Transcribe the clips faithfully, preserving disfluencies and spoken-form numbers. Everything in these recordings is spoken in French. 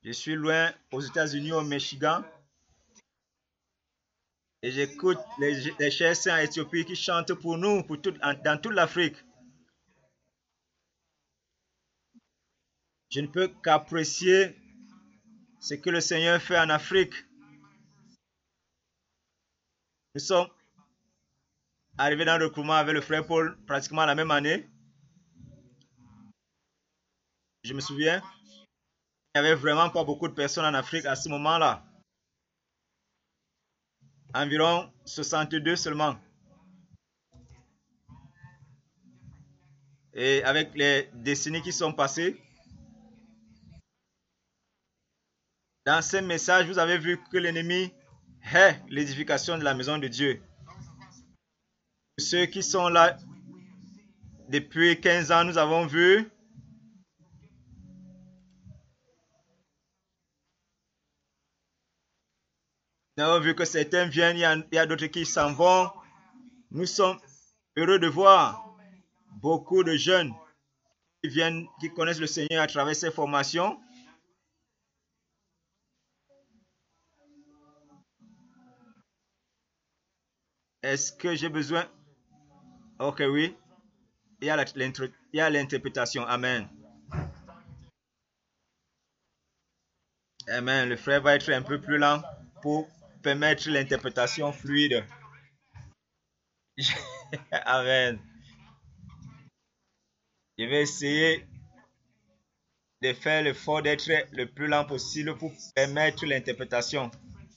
Je suis loin aux États-Unis, au Michigan, et j'écoute les, les chers saints en Éthiopie qui chantent pour nous, pour tout, en- dans toute l'Afrique. Je ne peux qu'apprécier ce que le Seigneur fait en Afrique. Nous sommes arrivés dans le recrutement avec le frère Paul pratiquement la même année. Je me souviens, il n'y avait vraiment pas beaucoup de personnes en Afrique à ce moment-là. Environ soixante-deux seulement. Et avec les décennies qui sont passées, dans ces messages, vous avez vu que l'ennemi hait l'édification de la maison de Dieu. Ceux qui sont là depuis quinze ans, nous avons vu nous avons vu que certains viennent, il y a, il y a d'autres qui s'en vont. Nous sommes heureux de voir beaucoup de jeunes qui viennent, qui connaissent le Seigneur à travers ces formations. Est-ce que j'ai besoin? Ok, oui. Il y a la- l'inter- il y a l'interprétation. Amen. Amen. Le frère va être un peu plus lent pour permettre l'interprétation fluide. Amen. Je vais essayer de faire l'effort d'être le plus lent possible pour permettre l'interprétation.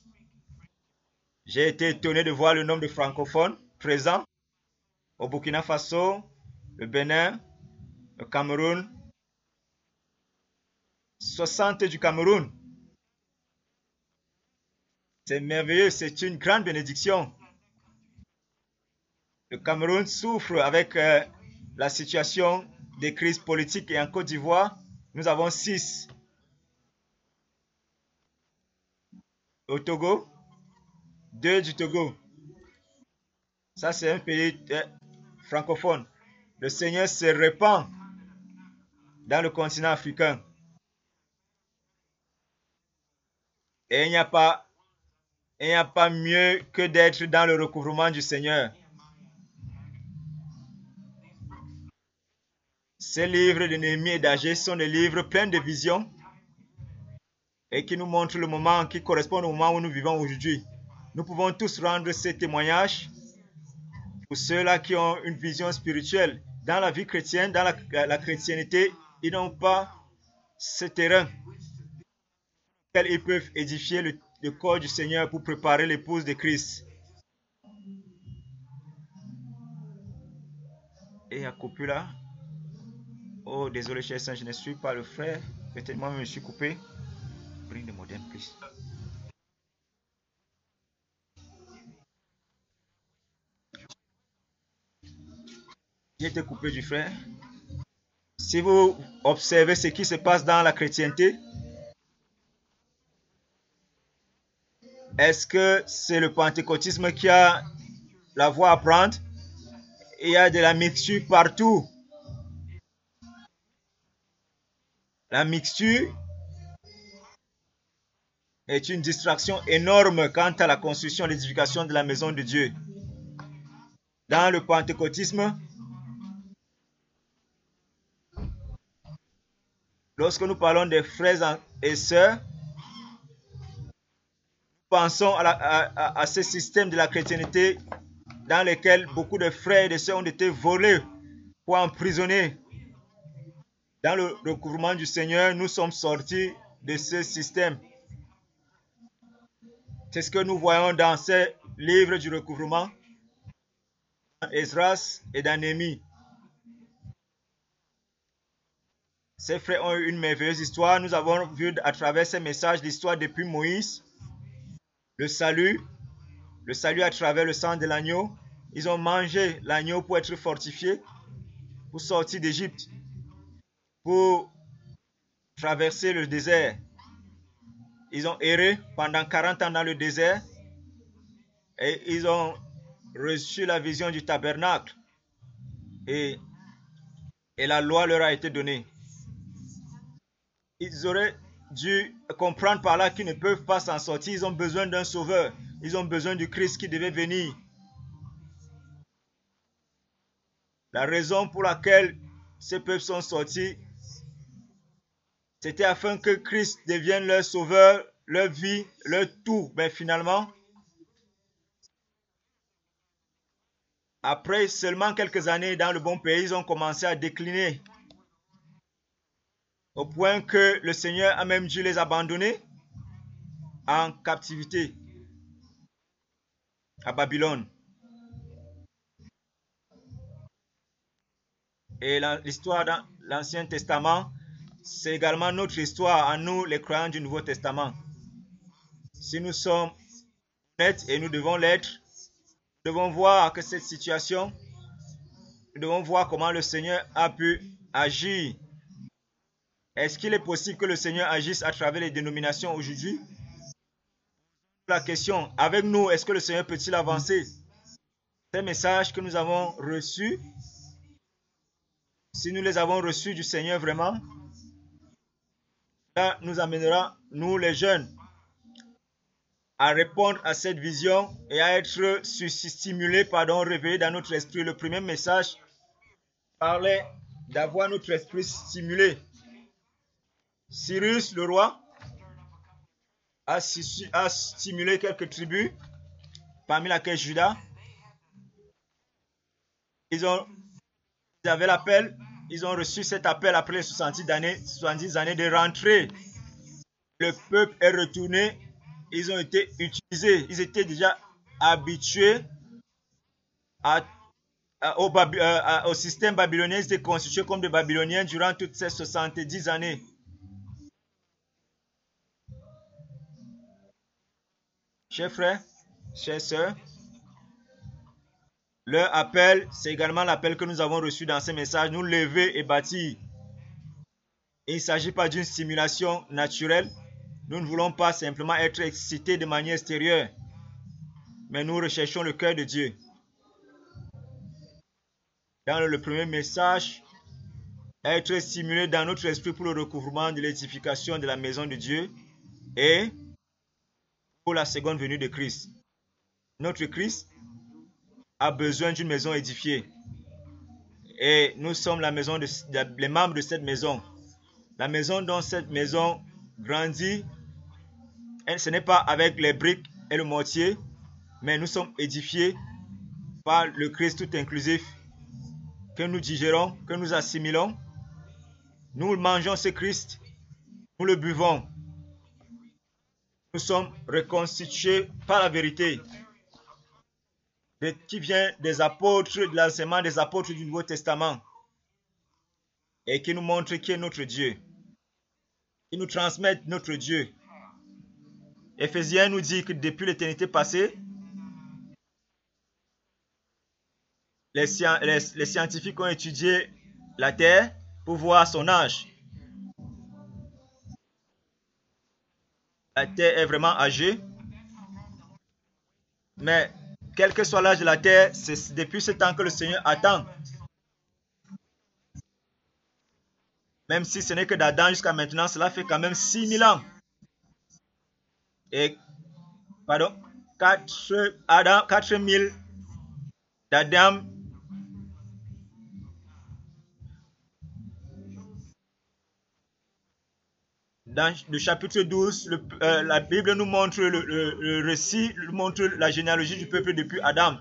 J'ai été étonné de voir le nombre de francophones présents au Burkina Faso, le Bénin, le Cameroun, soixante du Cameroun. C'est merveilleux, c'est une grande bénédiction. Le Cameroun souffre avec euh, la situation des crises politiques et en Côte d'Ivoire, nous avons six. Au Togo, deux du Togo. Ça, c'est un pays euh, francophone. Le Seigneur se répand dans le continent africain. Et il n'y a pas, il n'y a pas mieux que d'être dans le recouvrement du Seigneur. Ces livres de Néhémie et d'Agé sont des livres pleins de visions et qui nous montrent le moment qui correspond au moment où nous vivons aujourd'hui. Nous pouvons tous rendre ces témoignages pour ceux-là qui ont une vision spirituelle. Dans la vie chrétienne, dans la, la chrétienté, ils n'ont pas ce terrain auquel ils peuvent édifier le, le corps du Seigneur pour préparer l'épouse de Christ. Et à Copula, oh désolé cher Saint, je ne suis pas le frère, peut-être moi je me suis coupé. Bring the modem, please. J'ai été coupé du frère. Si vous observez ce qui se passe dans la chrétienté, est-ce que c'est le pentecôtisme qui a la voie à prendre? Il y a de la mixture partout. La mixture est une distraction énorme quant à la construction et l'édification de la maison de Dieu. Dans le pentecôtisme, lorsque nous parlons des frères et sœurs, pensons à, la, à, à ce système de la chrétienté dans lequel beaucoup de frères et de sœurs ont été volés ou emprisonnés. Dans le recouvrement du Seigneur, nous sommes sortis de ce système. C'est ce que nous voyons dans ces livres du recouvrement, dans Esdras et dans Néhémie. Ces frères ont eu une merveilleuse histoire. Nous avons vu à travers ces messages l'histoire depuis Moïse, le salut, le salut à travers le sang de l'agneau. Ils ont mangé l'agneau pour être fortifiés, pour sortir d'Égypte, pour traverser le désert. Ils ont erré pendant quarante ans dans le désert et ils ont reçu la vision du tabernacle et, et la loi leur a été donnée. Ils auraient dû comprendre par là qu'ils ne peuvent pas s'en sortir. Ils ont besoin d'un sauveur. Ils ont besoin du Christ qui devait venir. La raison pour laquelle ces peuples sont sortis, c'était afin que Christ devienne leur sauveur, leur vie, leur tout. Mais finalement, après seulement quelques années dans le bon pays, ils ont commencé à décliner. Au point que le Seigneur a même dû les abandonner en captivité à Babylone. Et l'histoire dans l'Ancien Testament, c'est également notre histoire à nous, les croyants du Nouveau Testament. Si nous sommes honnêtes, et nous devons l'être, nous devons voir que cette situation, nous devons voir comment le Seigneur a pu agir. Est-ce qu'il est possible que le Seigneur agisse à travers les dénominations aujourd'hui? La question, avec nous, est-ce que le Seigneur peut-il avancer? Ces messages que nous avons reçus, si nous les avons reçus du Seigneur vraiment, ça nous amènera, nous les jeunes, à répondre à cette vision et à être stimulés, pardon, réveillés dans notre esprit. Le premier message parlait d'avoir notre esprit stimulé. Cyrus, le roi, a, a stimulé quelques tribus, parmi laquelle Juda. Ils, ont, ils avaient l'appel, ils ont reçu cet appel après les soixante-dix années, soixante-dix années de rentrer. Le peuple est retourné, ils ont été utilisés, ils étaient déjà habitués à, à, au, à, au système babylonien, ils étaient constitués comme des Babyloniens durant toutes ces soixante-dix années. Chers frères, chères sœurs, leur appel, c'est également l'appel que nous avons reçu dans ces messages, nous lever et bâtir. Il ne s'agit pas d'une stimulation naturelle. Nous ne voulons pas simplement être excités de manière extérieure, mais nous recherchons le cœur de Dieu. Dans le premier message, être stimulé dans notre esprit pour le recouvrement de l'édification de la maison de Dieu et pour la seconde venue de Christ. Notre Christ a besoin d'une maison édifiée. Et nous sommes la maison de, les membres de cette maison. La maison dont cette maison grandit, ce n'est pas avec les briques et le mortier, mais nous sommes édifiés par le Christ tout inclusif que nous digérons, que nous assimilons. Nous mangeons ce Christ, nous le buvons. Nous sommes reconstitués par la vérité qui vient des apôtres, de l'enseignement des apôtres du Nouveau Testament et qui nous montre qui est notre Dieu, qui nous transmet notre Dieu. Éphésiens nous dit que depuis l'éternité passée, les, les, les scientifiques ont étudié la terre pour voir son âge. La terre est vraiment âgée, mais quel que soit l'âge de la terre, c'est depuis ce temps que le Seigneur attend. Même si ce n'est que d'Adam jusqu'à maintenant, cela fait quand même six mille ans. Et, pardon, quatre mille d'Adam. Dans le chapitre douze, le, euh, la Bible nous montre le, le, le récit, nous montre la généalogie du peuple depuis Adam.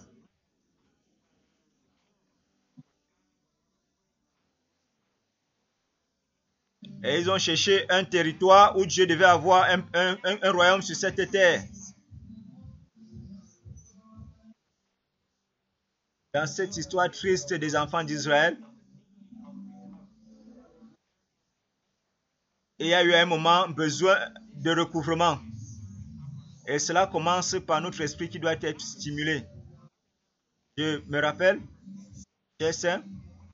Et ils ont cherché un territoire où Dieu devait avoir un, un, un, un royaume sur cette terre. Dans cette histoire triste des enfants d'Israël, il y a eu un moment besoin de recouvrement. Et cela commence par notre esprit qui doit être stimulé. Je me rappelle, chers saints,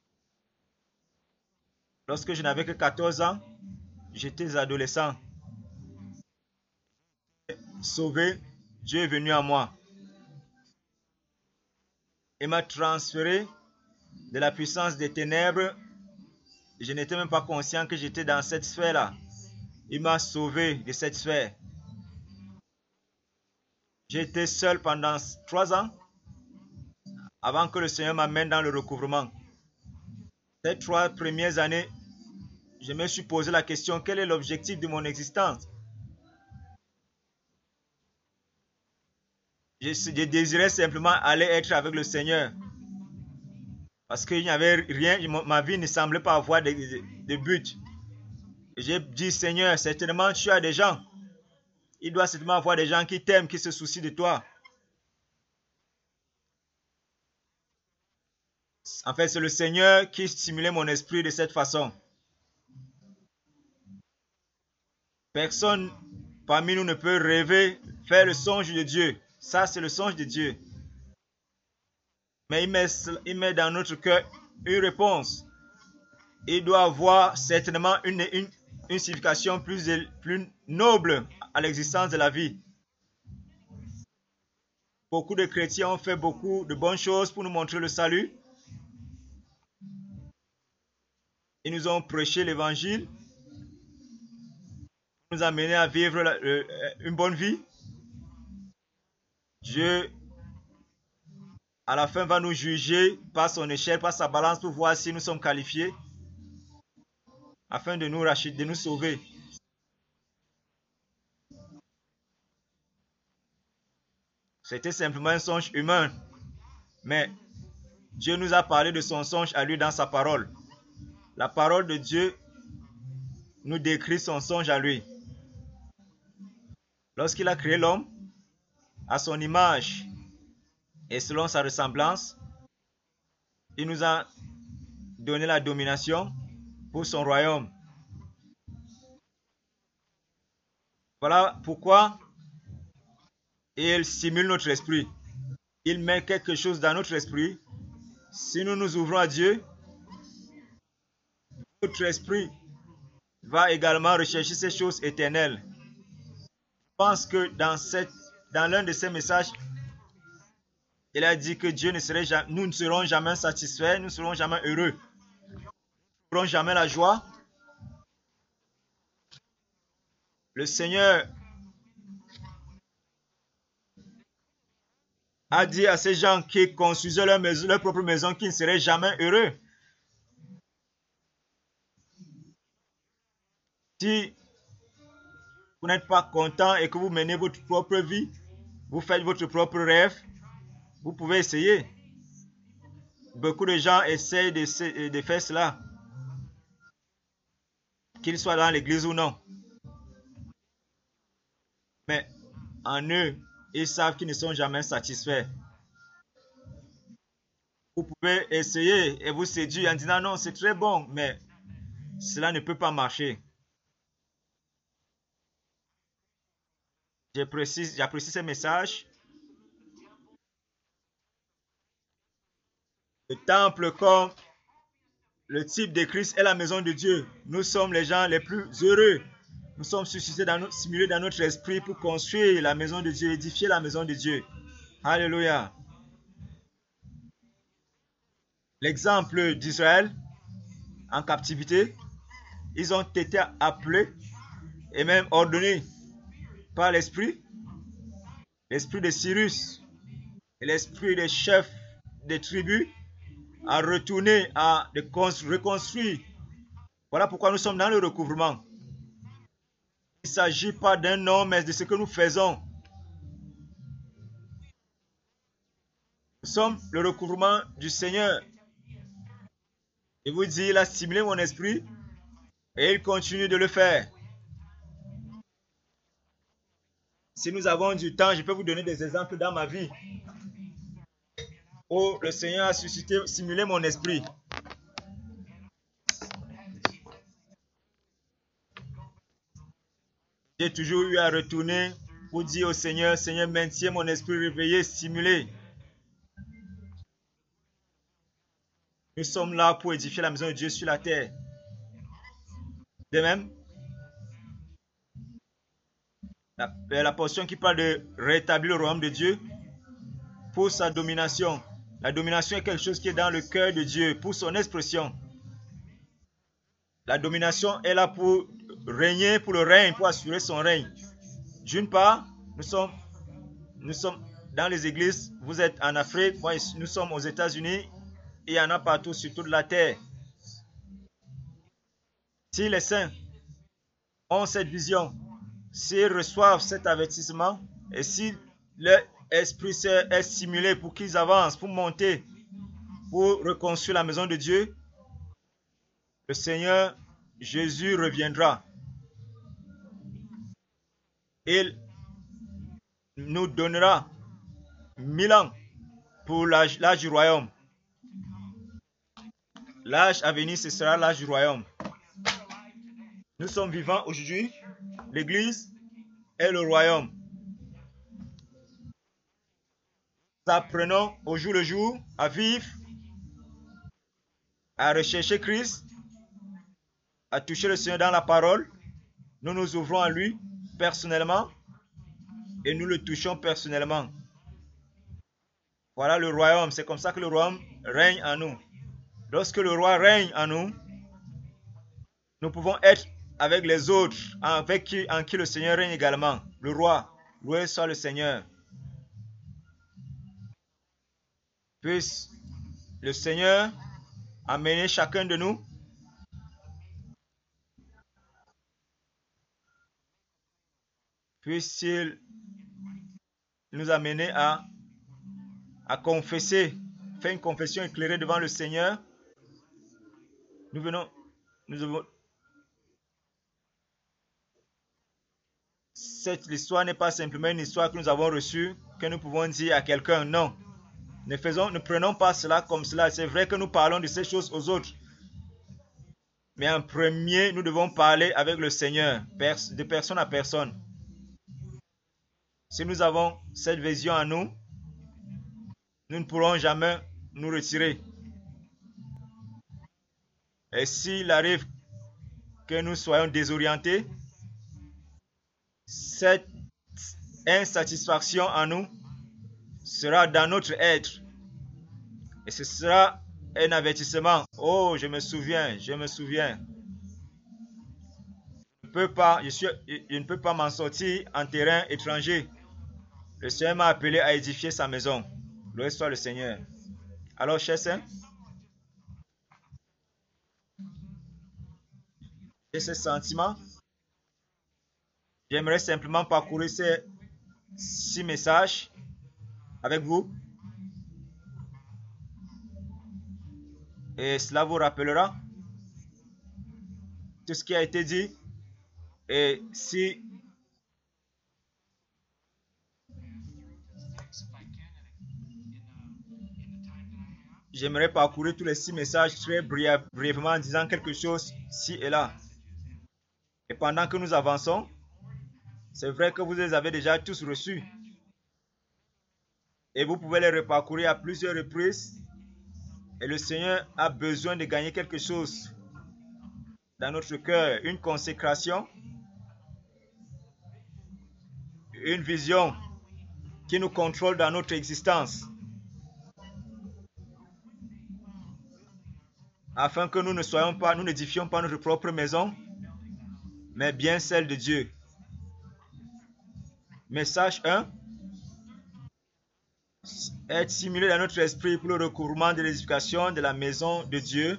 lorsque je n'avais que quatorze ans, j'étais adolescent. Sauvé, Dieu est venu à moi. Il m'a transféré de la puissance des ténèbres. Je n'étais même pas conscient que j'étais dans cette sphère-là. Il m'a sauvé de cette sphère. J'ai été seul pendant trois ans avant que le Seigneur m'amène dans le recouvrement. Ces trois premières années, je me suis posé la question, quel est l'objectif de mon existence? Je, je désirais simplement aller être avec le Seigneur. Parce qu'il n'y avait rien, ma vie ne semblait pas avoir de, de, de but. J'ai dit, Seigneur, certainement tu as des gens. Il doit certainement avoir des gens qui t'aiment, qui se soucient de toi. En fait, c'est le Seigneur qui stimulait mon esprit de cette façon. Personne parmi nous ne peut rêver, faire le songe de Dieu. Ça, c'est le songe de Dieu. Mais il met, il met dans notre cœur une réponse. Il doit avoir certainement une, une, une signification plus, plus noble à l'existence de la vie. Beaucoup de chrétiens ont fait beaucoup de bonnes choses pour nous montrer le salut. Ils nous ont prêché l'évangile, nous amener à vivre la, euh, une bonne vie. Dieu, à la fin, va nous juger par son échelle, par sa balance pour voir si nous sommes qualifiés afin de nous racheter, de nous sauver. C'était simplement un songe humain, mais Dieu nous a parlé de son songe à lui dans sa parole. La parole de Dieu nous décrit son songe à lui. Lorsqu'il a créé l'homme, à son image et selon sa ressemblance, il nous a donné la domination pour son royaume. Voilà pourquoi il stimule notre esprit. Il met quelque chose dans notre esprit. Si nous nous ouvrons à Dieu, notre esprit va également rechercher ces choses éternelles. Je pense que dans, cette, dans l'un de ces messages, il a dit que Dieu ne serait jamais, nous ne serons jamais satisfaits, nous ne serons jamais heureux. Nous n'aurons jamais la joie. Le Seigneur a dit à ces gens qui construisaient leur, maison, leur propre maison qu'ils ne seraient jamais heureux. Si vous n'êtes pas content et que vous menez votre propre vie, vous faites votre propre rêve, vous pouvez essayer. Beaucoup de gens essayent de, de faire cela, qu'ils soient dans l'église ou non. Mais en eux, ils savent qu'ils ne sont jamais satisfaits. Vous pouvez essayer et vous séduire en disant non, c'est très bon, mais cela ne peut pas marcher. J'apprécie, j'apprécie ce message. Le temple comme le type de Christ est la maison de Dieu. Nous sommes les gens les plus heureux. Nous sommes suscités, dans notre, simulés dans notre esprit pour construire la maison de Dieu, édifier la maison de Dieu. Alléluia. L'exemple d'Israël en captivité, ils ont été appelés et même ordonnés par l'esprit, l'esprit de Cyrus et l'esprit des chefs des tribus à retourner, à de reconstruire. Voilà pourquoi nous sommes dans le recouvrement. Il ne s'agit pas d'un homme, mais de ce que nous faisons. Nous sommes le recouvrement du Seigneur. Il vous dit, il a stimulé mon esprit et il continue de le faire. Si nous avons du temps, je peux vous donner des exemples dans ma vie où le Seigneur a suscité, stimulé mon esprit. J'ai toujours eu à retourner pour dire au Seigneur, Seigneur, maintiens mon esprit réveillé, stimulé. Nous sommes là pour édifier la maison de Dieu sur la terre. De même, la, la portion qui parle de rétablir le royaume de Dieu pour sa domination. La domination est quelque chose qui est dans le cœur de Dieu pour son expression. La domination est là pour régner pour le règne, pour assurer son règne. D'une part, nous sommes, nous sommes dans les églises, vous êtes en Afrique, moi, nous sommes aux États-Unis, il y en a partout sur toute la terre. Si les saints ont cette vision, s'ils reçoivent cet avertissement, et si leur esprit est stimulé pour qu'ils avancent, pour monter, pour reconstruire la maison de Dieu, le Seigneur Jésus reviendra. Il nous donnera mille ans pour l'âge du royaume. L'âge à venir, ce sera l'âge du royaume. Nous sommes vivants aujourd'hui. L'Église est le royaume. Nous apprenons au jour le jour à vivre, à rechercher Christ, à toucher le Seigneur dans la parole. Nous nous ouvrons à lui personnellement et nous le touchons personnellement. Voilà le royaume. C'est comme ça que le royaume règne en nous. Lorsque le roi règne en nous, nous pouvons être avec les autres, avec qui, en qui le Seigneur règne également. Le roi, loué soit le Seigneur. Puisse le Seigneur amener chacun de nous puisse-t-il nous amener à, à confesser, faire une confession éclairée devant le Seigneur. Nous venons, nous avons, cette histoire n'est pas simplement une histoire que nous avons reçue, que nous pouvons dire à quelqu'un. Non, ne, faisons, ne prenons pas cela comme cela. C'est vrai que nous parlons de ces choses aux autres. Mais en premier, nous devons parler avec le Seigneur, de personne à personne. Si nous avons cette vision en nous, nous ne pourrons jamais nous retirer. Et s'il arrive que nous soyons désorientés, cette insatisfaction en nous sera dans notre être. Et ce sera un avertissement. Oh, je me souviens, je me souviens. Je ne peux pas, je, suis, je ne peux pas m'en sortir en terrain étranger. Le Seigneur m'a appelé à édifier sa maison. Loué soit le Seigneur. Alors, chers saints, j'ai ce sentiment. J'aimerais simplement parcourir ces six messages avec vous. Et cela vous rappellera tout ce qui a été dit. Et si j'aimerais parcourir tous les six messages très brièvement en disant quelque chose ci et là. Et pendant que nous avançons, c'est vrai que vous les avez déjà tous reçus. Et vous pouvez les reparcourir à plusieurs reprises. Et le Seigneur a besoin de gagner quelque chose dans notre cœur. Une consécration. Une vision qui nous contrôle dans notre existence. Afin que nous ne soyons pas, nous n'édifions pas notre propre maison, mais bien celle de Dieu. Message un. Être simulé dans notre esprit pour le recouvrement de l'édification de la maison de Dieu.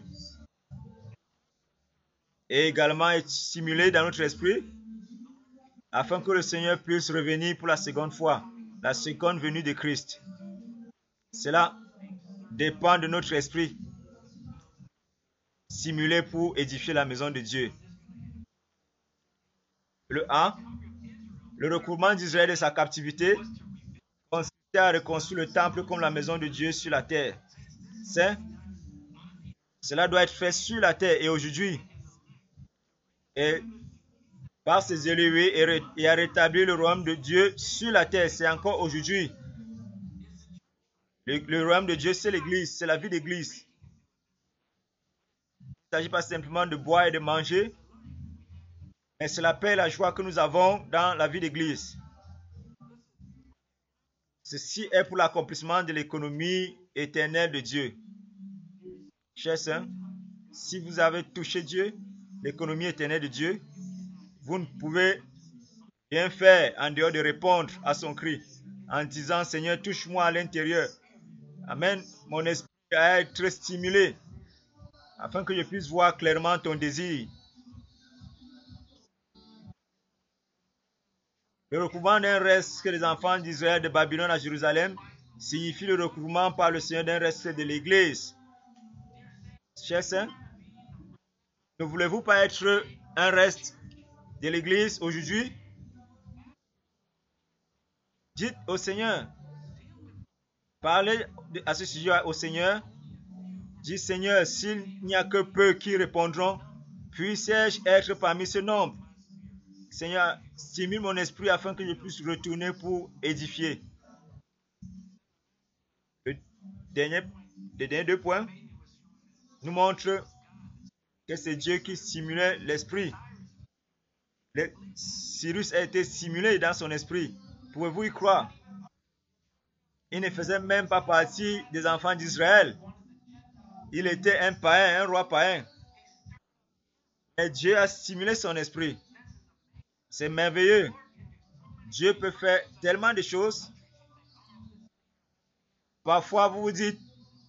Et également être simulé dans notre esprit afin que le Seigneur puisse revenir pour la seconde fois, la seconde venue de Christ. Cela dépend de notre esprit simulé pour édifier la maison de Dieu. Le un. Le recouvrement d'Israël de sa captivité consistait à reconstruire le temple comme la maison de Dieu sur la terre. C'est, cela doit être fait sur la terre et aujourd'hui. Et par ses élevés et, et à rétablir le royaume de Dieu sur la terre. C'est encore aujourd'hui. Le, le royaume de Dieu, c'est l'église, c'est la vie d'église. Il ne s'agit pas simplement de boire et de manger, mais c'est la paix et la joie que nous avons dans la vie d'église. Ceci est pour l'accomplissement de l'économie éternelle de Dieu. Chers saints, si vous avez touché Dieu, l'économie éternelle de Dieu, vous ne pouvez rien faire en dehors de répondre à son cri en disant, Seigneur, touche-moi à l'intérieur. Amen. Mon esprit à être stimulé afin que je puisse voir clairement ton désir. Le recouvrement d'un reste que les enfants d'Israël de Babylone à Jérusalem signifie le recouvrement par le Seigneur d'un reste de l'Église. Chers saints, ne voulez-vous pas être un reste de l'Église aujourd'hui? Dites au Seigneur, parlez à ce sujet au Seigneur. Dites, Seigneur, s'il n'y a que peu qui répondront, puisse-je être parmi ce nombre? Seigneur, stimule mon esprit afin que je puisse retourner pour édifier. Le dernier, les derniers deux points nous montrent que c'est Dieu qui stimulait l'esprit. Cyrus a été stimulé dans son esprit. Pouvez-vous y croire? Il ne faisait même pas partie des enfants d'Israël. Il était un païen, un roi païen. Et Dieu a stimulé son esprit. C'est merveilleux. Dieu peut faire tellement de choses. Parfois, vous vous dites,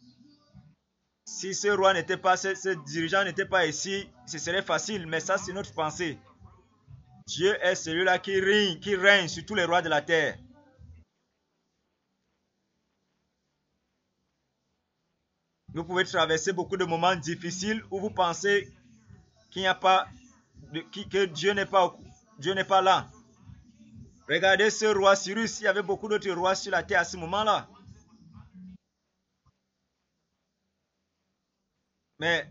si ce roi n'était pas, ce, ce dirigeant n'était pas ici, ce serait facile. Mais ça, c'est notre pensée. Dieu est celui-là qui règne, qui règne sur tous les rois de la terre. Vous pouvez traverser beaucoup de moments difficiles où vous pensez qu'il n'y a pas, de, que Dieu n'est pas, Dieu n'est pas là. Regardez ce roi Cyrus, il y avait beaucoup d'autres rois sur la terre à ce moment-là. Mais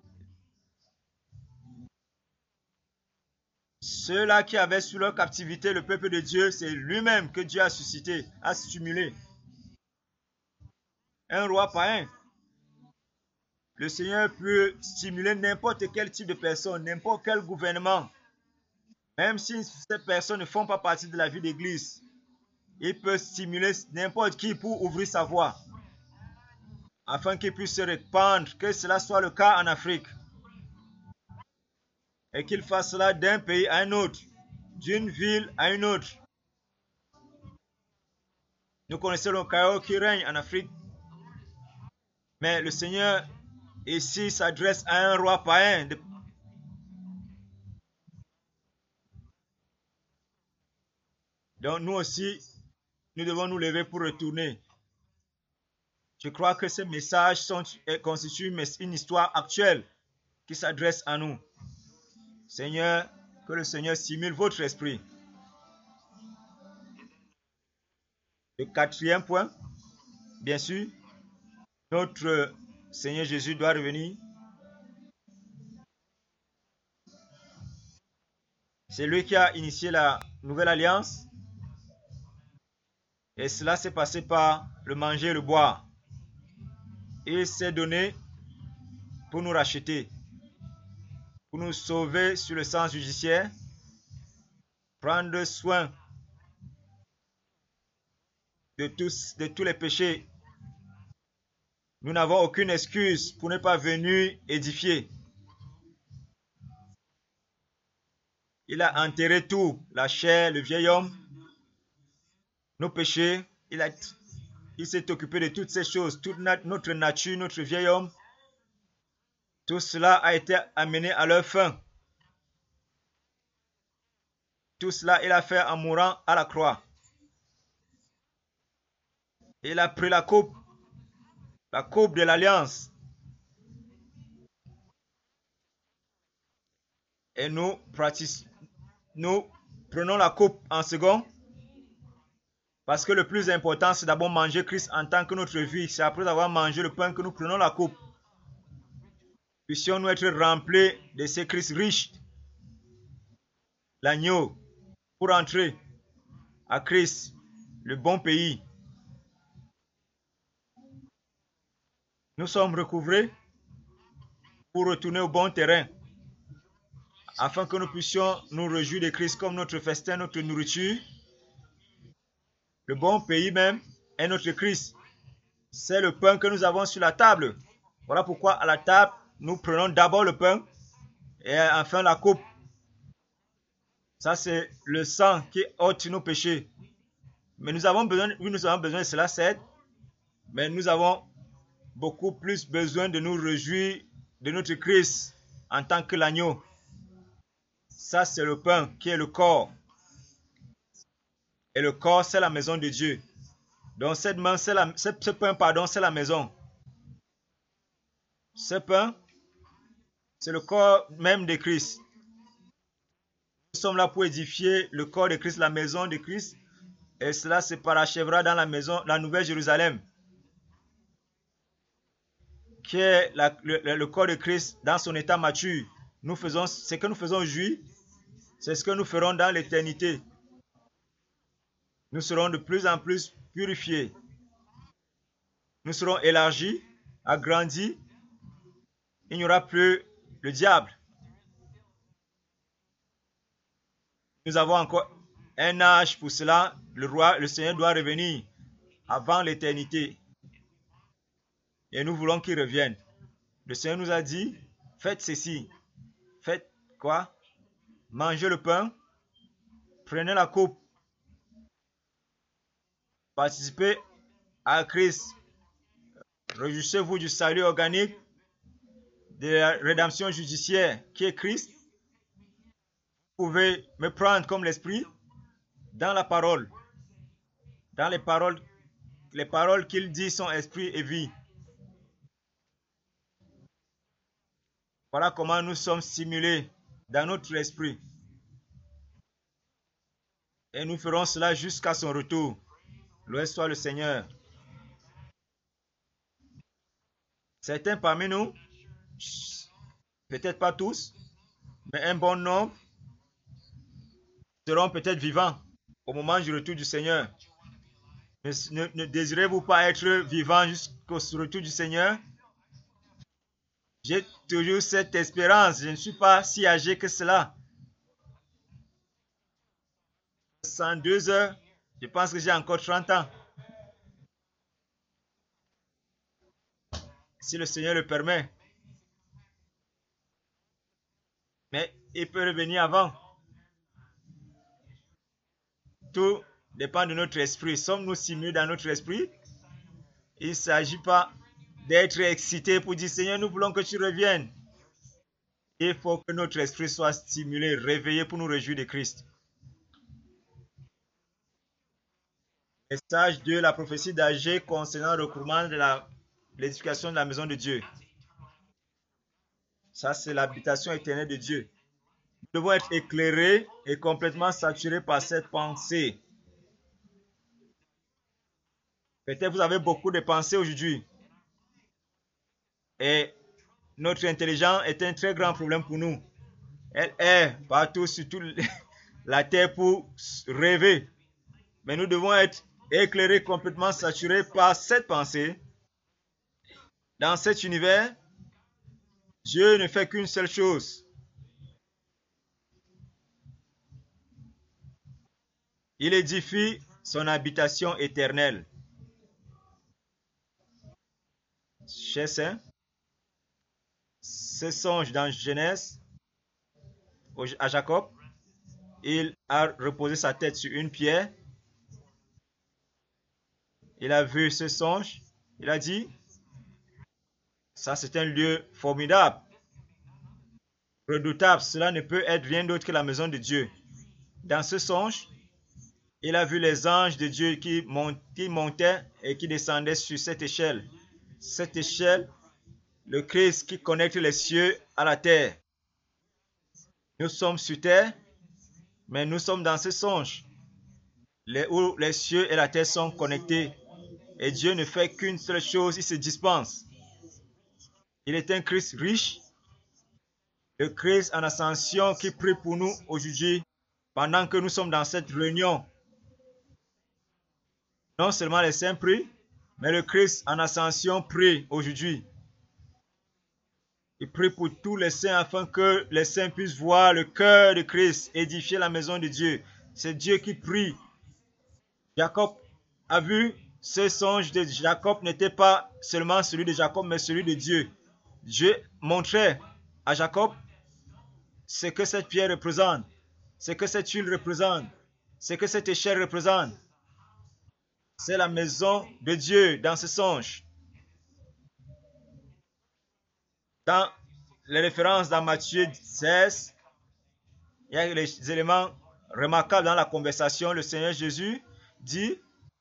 ceux-là qui avaient sous leur captivité le peuple de Dieu, c'est lui-même que Dieu a suscité, a stimulé. Un roi païen. Le Seigneur peut stimuler n'importe quel type de personne, n'importe quel gouvernement. Même si ces personnes ne font pas partie de la vie d'église, il peut stimuler n'importe qui pour ouvrir sa voie, afin qu'il puisse se répandre, que cela soit le cas en Afrique. Et qu'il fasse cela d'un pays à un autre, d'une ville à une autre. Nous connaissons le chaos qui règne en Afrique. Mais le Seigneur ici s'adresse à un roi païen. Donc nous aussi, nous devons nous lever pour retourner. Je crois que ces messages sont, constituent une histoire actuelle qui s'adresse à nous. Seigneur, que le Seigneur stimule votre esprit. Le quatrième point, bien sûr, notre Seigneur Jésus doit revenir. C'est lui qui a initié la nouvelle alliance. Et cela s'est passé par le manger et le boire. Il s'est donné pour nous racheter, pour nous sauver sur le sens judiciaire, prendre soin de tous, de tous les péchés. Nous n'avons aucune excuse pour ne pas venir édifier. Il a enterré tout, la chair, le vieil homme, nos péchés. Il, a, il s'est occupé de toutes ces choses, toute notre nature, notre vieil homme. Tout cela a été amené à leur fin. Tout cela, il a fait en mourant à la croix. Il a pris la coupe, la coupe de l'alliance. Et nous pratiquons, nous prenons la coupe en second. Parce que le plus important, c'est d'abord manger Christ en tant que notre vie. C'est après avoir mangé le pain que nous prenons la coupe. Puissions-nous être remplis de ces Christ riches, l'agneau, pour entrer à Christ, le bon pays. Nous sommes recouvrés pour retourner au bon terrain, afin que nous puissions nous réjouir de Christ comme notre festin, notre nourriture. Le bon pays même est notre Christ. C'est le pain que nous avons sur la table. Voilà pourquoi à la table, nous prenons d'abord le pain et enfin la coupe. Ça, c'est le sang qui ôte nos péchés. Mais nous avons besoin, oui, nous avons besoin de cela, certes, mais nous avons beaucoup plus besoin de nous réjouir de notre Christ en tant que l'agneau. Ça, c'est le pain qui est le corps. Et le corps, c'est la maison de Dieu. Donc, cette main, c'est la, ce, ce pain, pardon, c'est la maison. Ce pain, c'est le corps même de Christ. Nous sommes là pour édifier le corps de Christ, la maison de Christ. Et cela se parachèvera dans la maison, la nouvelle Jérusalem, qui est la, le, le corps de Christ dans son état mature. Nous faisons ce que nous faisons aujourd'hui, c'est ce que nous ferons dans l'éternité. Nous serons de plus en plus purifiés. Nous serons élargis, agrandis. Il n'y aura plus le diable. Nous avons encore un âge pour cela. Le roi, le Seigneur doit revenir avant l'éternité. Et nous voulons qu'il revienne. Le Seigneur nous a dit, faites ceci. Faites quoi? Mangez le pain. Prenez la coupe. Participez à Christ. Réjouissez-vous du salut organique, de la rédemption judiciaire qui est Christ. Vous pouvez me prendre comme l'Esprit dans la parole. Dans les paroles, les paroles qu'il dit sont esprit et vie. Voilà comment nous sommes stimulés dans notre esprit. Et nous ferons cela jusqu'à son retour. Loué soit le Seigneur. Certains parmi nous, peut-être pas tous, mais un bon nombre, seront peut-être vivants au moment du retour du Seigneur. Ne, ne, ne désirez-vous pas être vivant jusqu'au retour du Seigneur? J'ai toujours cette espérance. Je ne suis pas si âgé que cela. cent deux heures, je pense que j'ai encore trente ans. Si le Seigneur le permet. Mais il peut revenir avant. Tout dépend de notre esprit. Sommes-nous stimulés dans notre esprit? Il ne s'agit pas d'être excité pour dire Seigneur, nous voulons que tu reviennes. Il faut que notre esprit soit stimulé, réveillé pour nous réjouir de Christ. Message de la prophétie d'Agé concernant le recouvrement de l'édification de la maison de Dieu. Ça, c'est l'habitation éternelle de Dieu. Nous devons être éclairés et complètement saturés par cette pensée. Peut-être vous avez beaucoup de pensées aujourd'hui. Et notre intelligence est un très grand problème pour nous. Elle est partout sur toute la terre pour rêver. Mais nous devons être éclairés, complètement saturés par cette pensée. Dans cet univers, Dieu ne fait qu'une seule chose. Il édifie son habitation éternelle. Chers saints, ce songe dans Genèse à Jacob, il a reposé sa tête sur une pierre. Il a vu ce songe. Il a dit, ça c'est un lieu formidable, redoutable. Cela ne peut être rien d'autre que la maison de Dieu. Dans ce songe, il a vu les anges de Dieu qui, mont, qui montaient et qui descendaient sur cette échelle. Cette échelle, le Christ qui connecte les cieux à la terre. Nous sommes sur terre, mais nous sommes dans ce songe, les, où les cieux et la terre sont connectés. Et Dieu ne fait qu'une seule chose, il se dispense. Il est un Christ riche, le Christ en ascension qui prie pour nous aujourd'hui, pendant que nous sommes dans cette réunion. Non seulement les saints prient, mais le Christ en ascension prie aujourd'hui. Il prie pour tous les saints afin que les saints puissent voir le cœur de Christ, édifier la maison de Dieu. C'est Dieu qui prie. Jacob a vu ce songe de Jacob n'était pas seulement celui de Jacob, mais celui de Dieu. Dieu montrait à Jacob ce que cette pierre représente. ce que cette huile représente, ce que cette échelle représente. C'est la maison de Dieu dans ce songe. Dans les références dans Matthieu seize, il y a des éléments remarquables dans la conversation. Le Seigneur Jésus dit,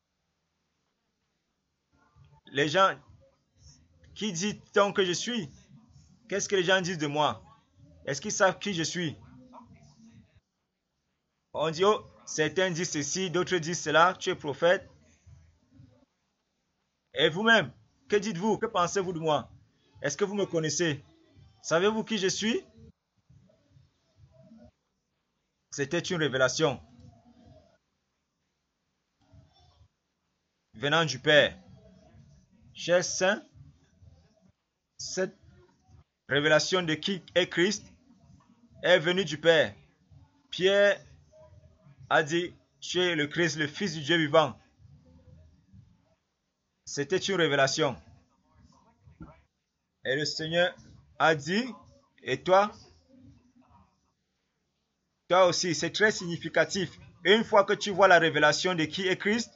les gens, qui dit-on que je suis? Qu'est-ce que les gens disent de moi? Est-ce qu'ils savent qui je suis? On dit, oh, certains disent ceci, d'autres disent cela, tu es prophète. Et vous-même, que dites-vous? Que pensez-vous de moi? Est-ce que vous me connaissez? Savez-vous qui je suis? C'était une révélation venant du Père. Chers saints, cette révélation de qui est Christ est venue du Père. Pierre a dit, tu es le Christ, le Fils du Dieu vivant. C'était une révélation. Et le Seigneur a dit, et toi, toi aussi, c'est très significatif. Et une fois que tu vois la révélation de qui est Christ,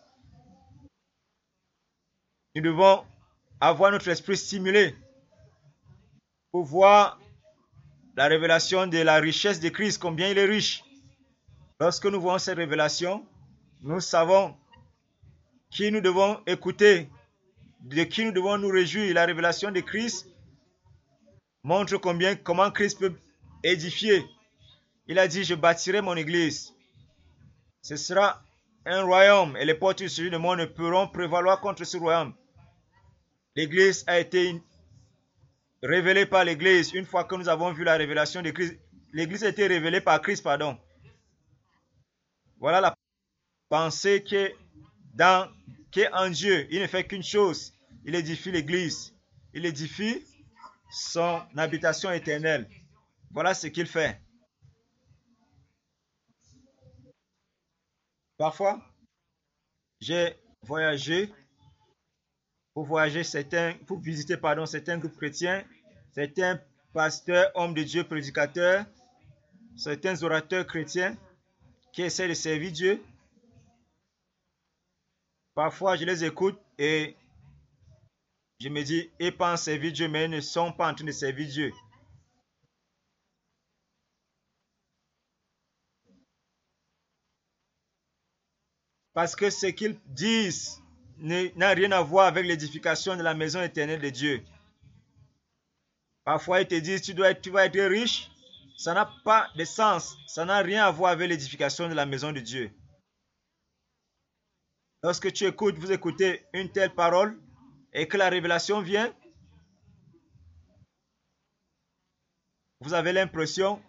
nous devons avoir notre esprit stimulé pour voir la révélation de la richesse de Christ, combien il est riche. Lorsque nous voyons cette révélation, nous savons qui nous devons écouter, de qui nous devons nous réjouir. La révélation de Christ montre combien, comment Christ peut édifier. Il a dit, je bâtirai mon église. Ce sera un royaume et les portes du séjour du monde ne pourront prévaloir contre ce royaume. L'église a été révélée par l'église. Une fois que nous avons vu la révélation de Christ, l'église a été révélée par Christ, pardon. Voilà la pensée qui est, dans, qui est en Dieu. Il ne fait qu'une chose. Il édifie l'église. Il édifie son habitation éternelle. Voilà ce qu'il fait. Parfois, j'ai voyagé pour voyager certains, pour visiter pardon, certains groupes chrétiens, certains pasteurs, hommes de Dieu, prédicateurs, certains orateurs chrétiens qui essaient de servir Dieu. Parfois, je les écoute et je me dis, ils pensent servir Dieu, mais ils ne sont pas en train de servir Dieu. Parce que ce qu'ils disent n'a rien à voir avec l'édification de la maison éternelle de Dieu. Parfois, ils te disent, tu, dois être, tu vas être riche. Ça n'a pas de sens. Ça n'a rien à voir avec l'édification de la maison de Dieu. Lorsque tu écoutes, vous écoutez une telle parole et que la révélation vient, vous avez l'impression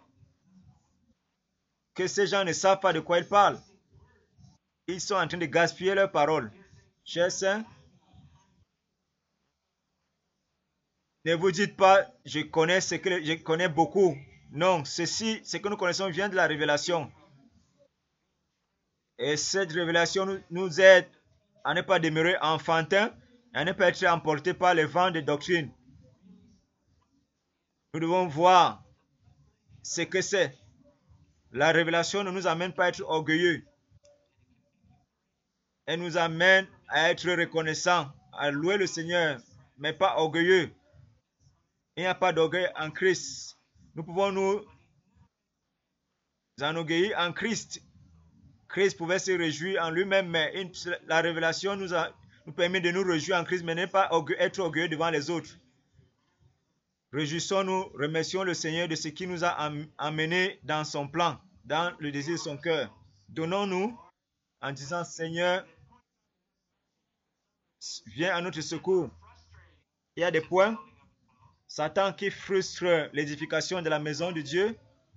que ces gens ne savent pas de quoi ils parlent. Ils sont en train de gaspiller leurs paroles. Chers saints, ne vous dites pas, je connais ce que je connais beaucoup. Non, ceci, ce que nous connaissons vient de la révélation. Et cette révélation nous, nous aide à ne pas demeurer enfantins, à ne pas être emportés par les vents de doctrine. Nous devons voir ce que c'est. La révélation ne nous amène pas à être orgueilleux. Elle nous amène à être reconnaissants, à louer le Seigneur, mais pas orgueilleux. Il n'y a pas d'orgueil en Christ. Nous pouvons nous enorgueillir en Christ. Christ pouvait se réjouir en lui-même, mais une, la révélation nous, a, nous permet de nous réjouir en Christ, mais ne pas orgue, être orgueilleux devant les autres. Réjouissons-nous, remercions le Seigneur de ce qui nous a amenés dans son plan, dans le désir de son cœur. Donnons-nous en disant, Seigneur, viens à notre secours. Il y a des points, Satan qui frustre l'édification de la maison de Dieu.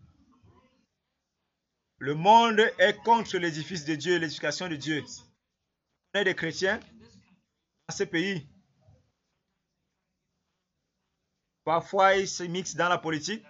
Le monde est contre l'édifice de Dieu, l'édification de Dieu. On est des chrétiens dans ce pays. Parfois, ils se mixent dans la politique.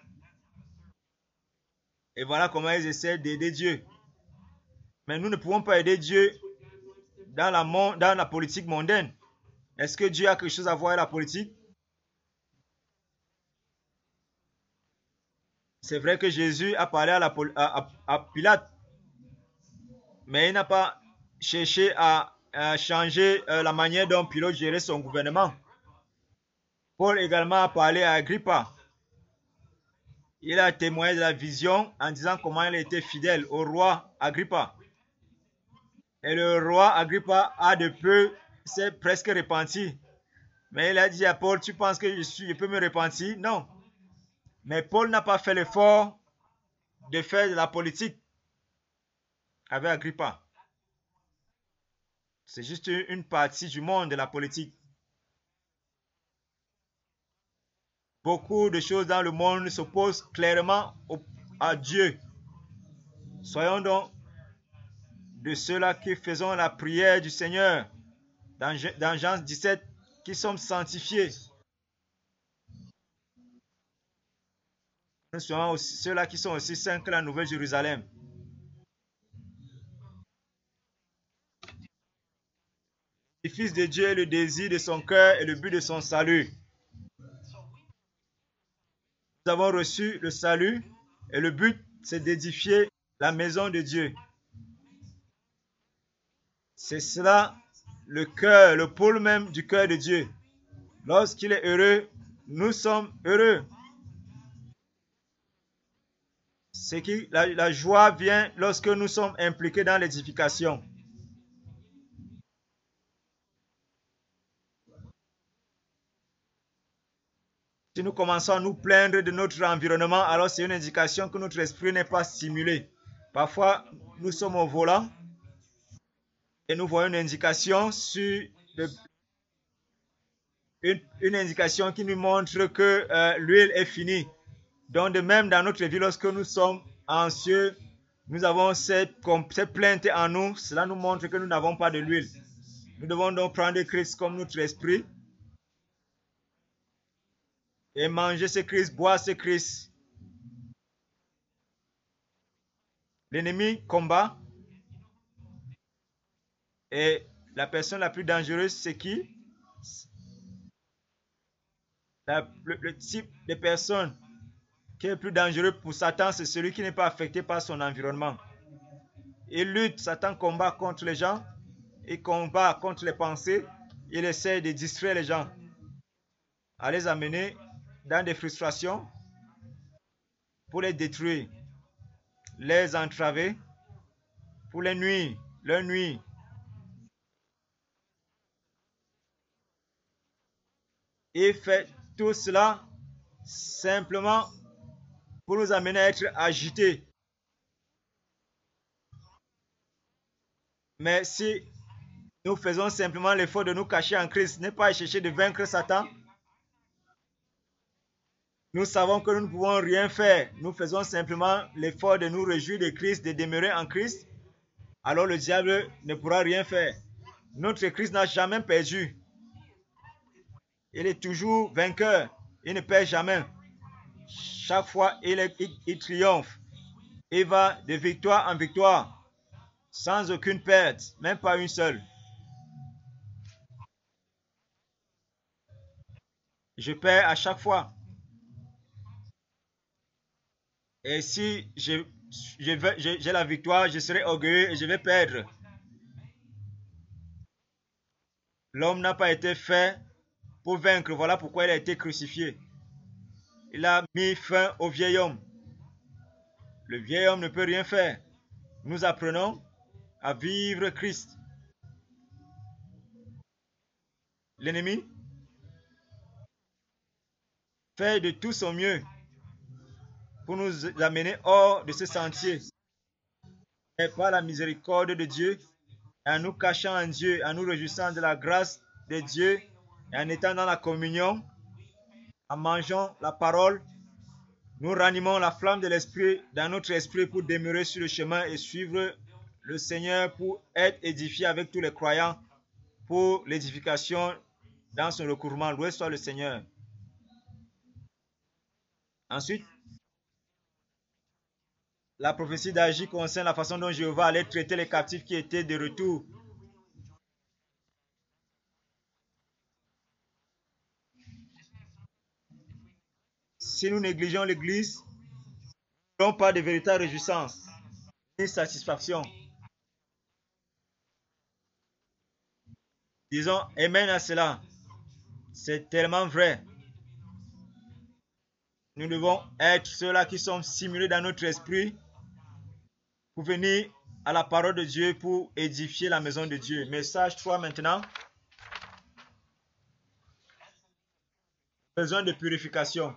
Et voilà comment ils essaient d'aider Dieu. Mais nous ne pouvons pas aider Dieu dans la, dans la politique mondaine. Est-ce que Dieu a quelque chose à voir avec la politique? C'est vrai que Jésus a parlé à, la, à, à, à Pilate, mais il n'a pas cherché à, à changer euh, la manière dont Pilate gérait son gouvernement. Paul également a parlé à Agrippa. Il a témoigné de la vision en disant comment il était fidèle au roi Agrippa. Et le roi Agrippa a de peu s'est presque repenti. Mais il a dit à Paul, tu penses que je, suis, je peux me repentir? Non. Mais Paul n'a pas fait l'effort de faire de la politique avec Agrippa. C'est juste une partie du monde de la politique. Beaucoup de choses dans le monde s'opposent clairement à Dieu. Soyons donc de ceux-là qui faisons la prière du Seigneur dans, dans Jean dix-sept, qui sommes sanctifiés. Nous sommes aussi ceux-là qui sont aussi saints que la Nouvelle Jérusalem. Le Fils de Dieu est le désir de son cœur et le but de son salut. Nous avons reçu le salut et le but, c'est d'édifier la maison de Dieu. C'est cela le cœur, le pôle même du cœur de Dieu. Lorsqu'il est heureux, nous sommes heureux. C'est qui la, la joie vient lorsque nous sommes impliqués dans l'édification. Si nous commençons à nous plaindre de notre environnement, alors c'est une indication que notre esprit n'est pas stimulé. Parfois, nous sommes au volant et nous voyons une indication sur le, une, une indication qui nous montre que euh, l'huile est finie. Donc de même dans notre vie, lorsque nous sommes anxieux, nous avons cette, cette plainte en nous, cela nous montre que nous n'avons pas de l'huile. Nous devons donc prendre Christ comme notre esprit et manger ce Christ, boire ce Christ. L'ennemi combat et la personne la plus dangereuse, c'est qui? La, le, le type de personne qui est le plus dangereux pour Satan, c'est celui qui n'est pas affecté par son environnement. Il lutte, Satan combat contre les gens, il combat contre les pensées, il essaie de distraire les gens, à les amener dans des frustrations pour les détruire, les entraver, pour les nuire, leur nuire. Il fait tout cela simplement pour nous amener à être agités. Mais si nous faisons simplement l'effort de nous cacher en Christ, n'est pas chercher de vaincre Satan, nous savons que nous ne pouvons rien faire. Nous faisons simplement l'effort de nous réjouir de Christ, de demeurer en Christ. Alors le diable ne pourra rien faire. Notre Christ n'a jamais perdu. Il est toujours vainqueur. Il ne perd jamais. Chaque fois, il, est, il, il triomphe. Il va de victoire en victoire, sans aucune perte, même pas une seule. Je perds à chaque fois. Et si je, je j'ai la victoire, je serai orgueilleux et je vais perdre. L'homme n'a pas été fait pour vaincre. Voilà pourquoi il a été crucifié. Il a mis fin au vieil homme. Le vieil homme ne peut rien faire. Nous apprenons à vivre Christ. L'ennemi fait de tout son mieux pour nous amener hors de ce sentier. Et par la miséricorde de Dieu, en nous cachant en Dieu, en nous réjouissant de la grâce de Dieu, et en étant dans la communion, en mangeant la parole, nous ranimons la flamme de l'esprit dans notre esprit pour demeurer sur le chemin et suivre le Seigneur pour être édifié avec tous les croyants pour l'édification dans son recouvrement. Loué soit le Seigneur. Ensuite, la prophétie d'Agis concerne la façon dont Jéhovah allait traiter les captifs qui étaient de retour. Si nous négligeons l'Église, n'ont pas de véritable réjouissance ni satisfaction. Disons amen à cela. C'est tellement vrai. Nous devons être ceux-là qui sont simulés dans notre esprit pour venir à la parole de Dieu pour édifier la maison de Dieu. Message trois maintenant. Besoin de purification.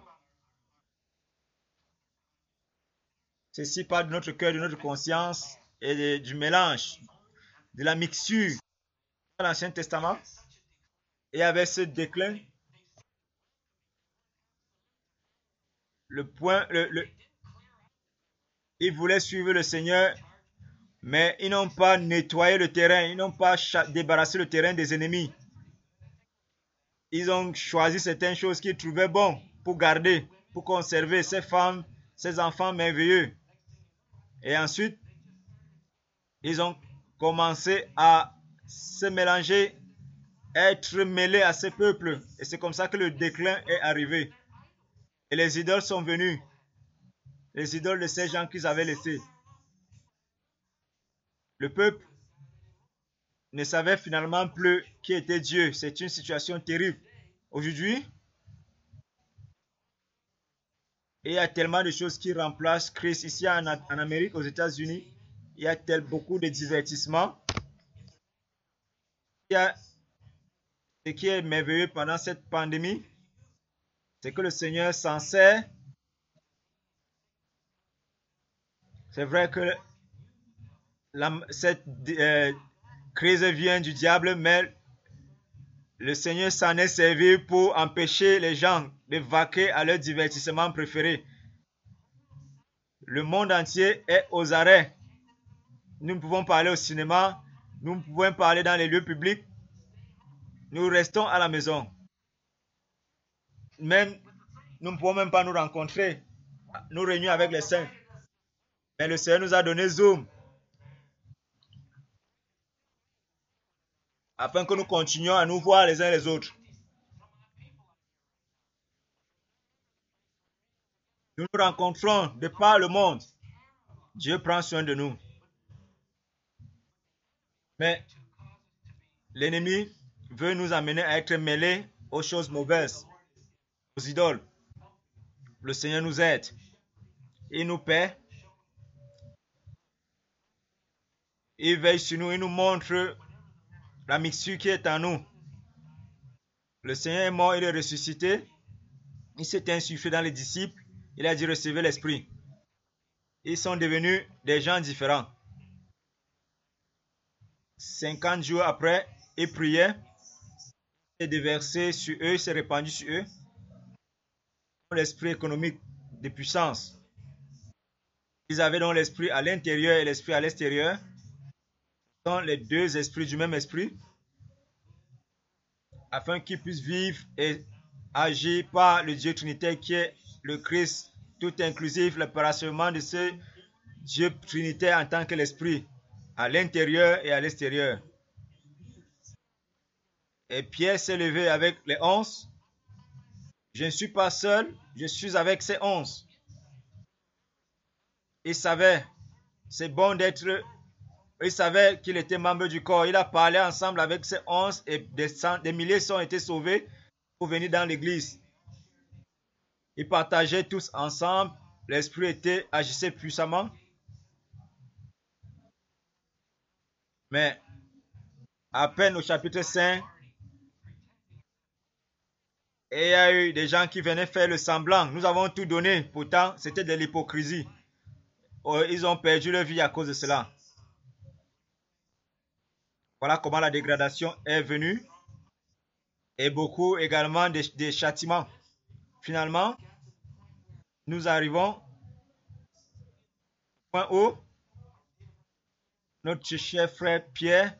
Ceci part de notre cœur, de notre conscience et de, du mélange, de la mixture dans l'Ancien Testament. Et avec ce déclin, le point, le, le, ils voulaient suivre le Seigneur, mais ils n'ont pas nettoyé le terrain, ils n'ont pas débarrassé le terrain des ennemis. Ils ont choisi certaines choses qu'ils trouvaient bon pour garder, pour conserver ces femmes, ces enfants merveilleux. Et ensuite, ils ont commencé à se mélanger, être mêlés à ces peuples. Et c'est comme ça que le déclin est arrivé. Et les idoles sont venues. Les idoles de ces gens qu'ils avaient laissés. Le peuple ne savait finalement plus qui était Dieu. C'est une situation terrible. Aujourd'hui, il y a tellement de choses qui remplacent Christ. Ici en, en Amérique, aux États-Unis, il y a tel, beaucoup de divertissements. Il y a ce qui est merveilleux pendant cette pandémie, c'est que le Seigneur s'en sert. C'est vrai que la, cette euh, crise vient du diable, mais le Seigneur s'en est servi pour empêcher les gens de vaquer à leur divertissement préféré. Le monde entier est aux arrêts. Nous pouvons parler au cinéma, nous pouvons parler dans les lieux publics. Nous restons à la maison. Même, nous ne pouvons même pas nous rencontrer, nous réunir avec les saints. Mais le Seigneur nous a donné Zoom afin que nous continuions à nous voir les uns les autres. Nous nous rencontrons de par le monde. Dieu prend soin de nous. Mais l'ennemi veut nous amener à être mêlés aux choses mauvaises, aux idoles. Le Seigneur nous aide. Il nous paie. Il veille sur nous. Il nous montre la mixture qui est en nous. Le Seigneur est mort, il est ressuscité. Il s'est insufflé dans les disciples. Il a dit recevez l'Esprit. Ils sont devenus des gens différents. cinquante jours après, il priait. Il s'est déversé sur eux, il s'est répandu sur eux. L'esprit économique de puissance. Ils avaient donc l'esprit à l'intérieur et l'esprit à l'extérieur. Ce sont les deux esprits du même esprit. Afin qu'ils puissent vivre et agir par le Dieu Trinitaire qui est le Christ tout inclusif, le parachèvement de ce Dieu Trinitaire en tant que l'esprit à l'intérieur et à l'extérieur. Et Pierre s'est levé avec les onze. Je ne suis pas seul, je suis avec ces onze. Il savait, c'est bon d'être, il savait qu'il était membre du corps. Il a parlé ensemble avec ces onze et des, cent, des milliers ont été sauvés pour venir dans l'église. Ils partageaient tous ensemble. L'esprit était agissait puissamment. Mais à peine au chapitre cinq, et il y a eu des gens qui venaient faire le semblant. Nous avons tout donné. Pourtant, c'était de l'hypocrisie. Ils ont perdu leur vie à cause de cela. Voilà comment la dégradation est venue. Et beaucoup également des, des châtiments. Finalement, nous arrivons au point où notre cher frère Pierre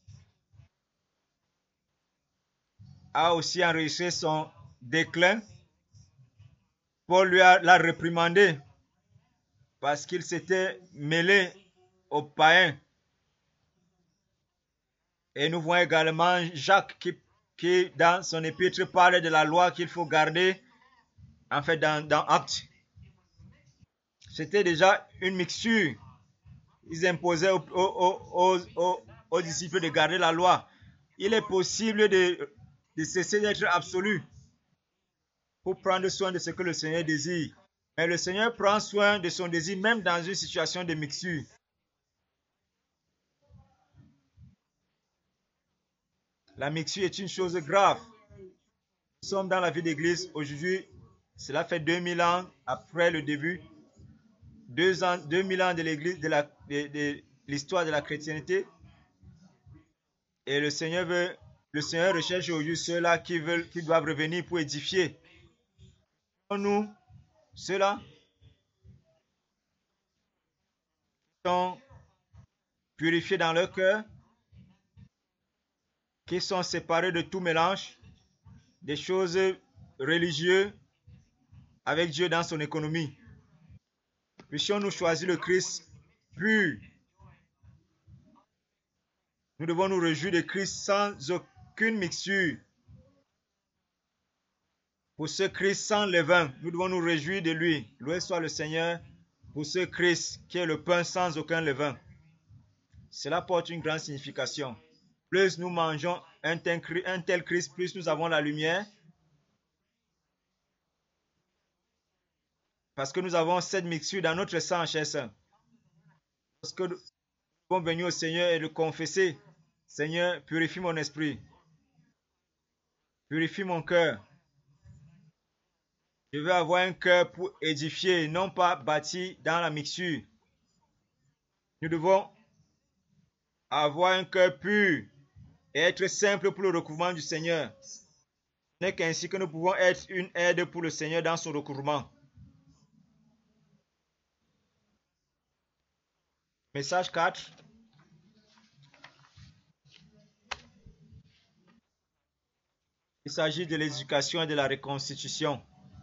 a aussi enregistré son déclin. Paul lui a, l'a réprimandé parce qu'il s'était mêlé aux païens. Et nous voyons également Jacques qui, qui dans son épître, parle de la loi qu'il faut garder, en fait, dans, dans Actes, C'était déjà une mixture. Ils imposaient aux, aux, aux, aux, aux disciples de garder la loi. Il est possible de, de cesser d'être absolu pour prendre soin de ce que le Seigneur désire. Mais le Seigneur prend soin de son désir même dans une situation de mixture. La mixture est une chose grave. Nous sommes dans la vie d'église aujourd'hui. Cela fait deux mille ans après le début. Deux ans, deux mille ans de l'église, de, la, de, de l'histoire de la chrétienté. Et le Seigneur veut, le Seigneur recherche aujourd'hui ceux-là qui veulent, qui doivent revenir pour édifier. Nous, ceux-là qui sont purifiés dans leur cœur, qui sont séparés de tout mélange, des choses religieuses avec Dieu dans son économie. Puissions-nous choisir le Christ pur. Nous devons nous réjouir de Christ sans aucune mixture. Pour ce Christ sans levain, nous devons nous réjouir de lui. Loué soit le Seigneur pour ce Christ qui est le pain sans aucun levain. Cela porte une grande signification. Plus nous mangeons un tel, un tel Christ, plus nous avons la lumière. Parce que nous avons cette mixture dans notre sang, chers saints. Parce que nous pouvons venir au Seigneur et le confesser. Seigneur, purifie mon esprit. Purifie mon cœur. Je veux avoir un cœur pour édifier, non pas bâti dans la mixture. Nous devons avoir un cœur pur et être simple pour le recouvrement du Seigneur. Ce n'est qu'ainsi que nous pouvons être une aide pour le Seigneur dans son recouvrement. Message quatre. Il s'agit de l'éducation et de la reconstitution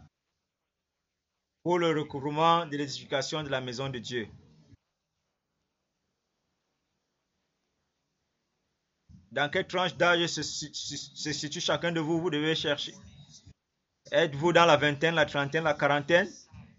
pour le recouvrement de l'édification de la maison de Dieu. Dans quelle tranche d'âge se, se, se situe chacun de vous? Vous devez chercher. Êtes-vous dans la vingtaine, la trentaine, la quarantaine?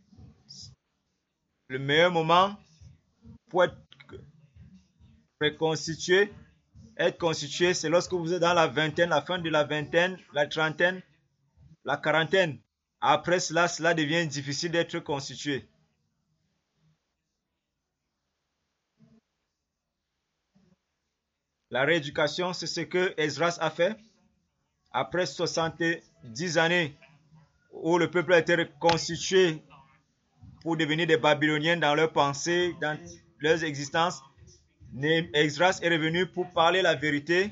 Le meilleur moment pour être reconstitué, être constitué, c'est lorsque vous êtes dans la vingtaine, la fin de la vingtaine, la trentaine, la quarantaine. Après cela, cela devient difficile d'être constitué. La rééducation, c'est ce que Esdras a fait. Après soixante-dix années où le peuple a été reconstitué pour devenir des Babyloniens dans leurs pensées, dans leurs existences, Esdras est revenu pour parler la vérité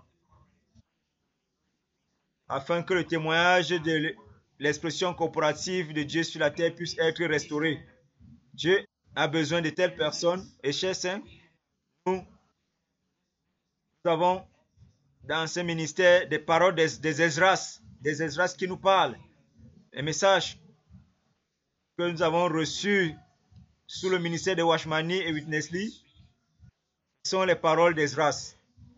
afin que le témoignage de l'expression corporative de Dieu sur la terre puisse être restauré. Dieu a besoin de telles personnes et chers saints, nous, nous avons dans ce ministère des paroles des, des Esdras, des Esdras qui nous parlent. Les messages que nous avons reçus sous le ministère de Washmani et Witness Lee sont les paroles d'Esdras.